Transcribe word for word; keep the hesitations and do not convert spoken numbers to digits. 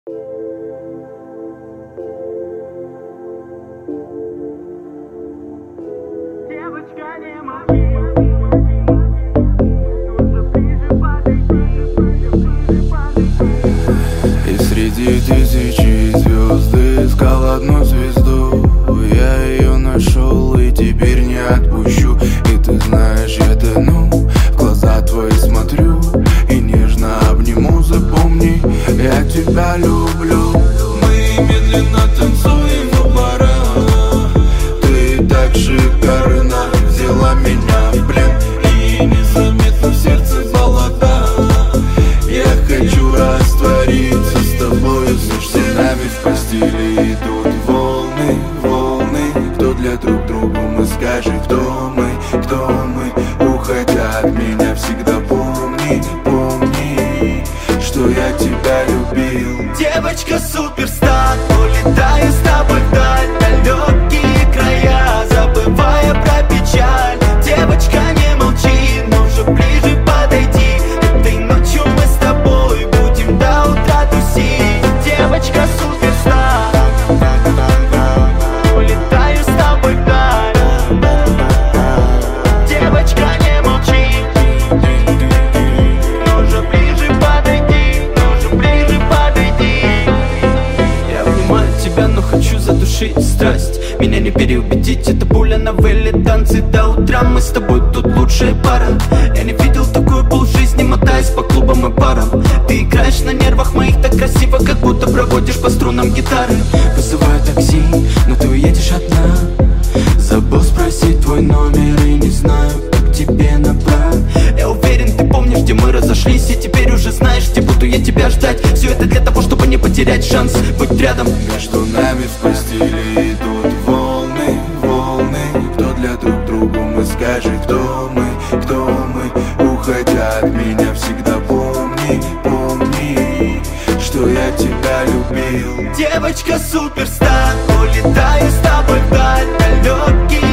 Девочка, не молчи, нужно ближе подойти, ближе подойти. И среди тысячи звезд искал одну звезду. Я ее нашел и теперь не отпущу. И ты знаешь, я тону, в глаза твои смотрю и нежно обниму. Запомни, я тебя люблю. Мы медленно танцуем в барах. Ты так шикарна, взяла меня в плен. И незаметно в сердце баллада. Я хочу раствориться с тобой. Между нами в постели идут волны, волны. Кто для друг другу мы, скажи, кто мы, кто мы. Уходя от меня, всегда помни, помни, что я тебя любил. Девочка суперстар, улетаю с тобой вдаль, далекие края, забывая про печаль. Девочка, не молчи, нужно ближе подойти. Этой ночью мы с тобой будем до утра тусить. Девочка суперстар, улетаю с тобой вдаль. Девочка, не молчи, нужно ближе подойти, нужно ближе подойти. Я обнимаю тебя, но хочу задушить страсть. Меня не переубедить, это пуля на выле. Танцы до утра, мы с тобой тут лучшая пара. Я не видел такую полжизни, мотаясь по клубам и барам. Ты играешь на нервах моих так красиво, как будто проводишь по струнам гитары. Вызываю такси, но ты уедешь одна. Забыл спросить твой номер и не знаю, как тебе набрать. Я уверен, ты помнишь, где мы разошлись, и теперь уже знаешь, где буду я тебя ждать. Все это для того, чтобы не потерять шанс быть рядом. Между нами в постели идут волны, волны. Кто для друг другу мы, скажи, кто мы, кто мы. Уходя от меня, всегда помни, помни, что я тебя любил. Девочка суперстар, улетаю с тобой вдаль, далекие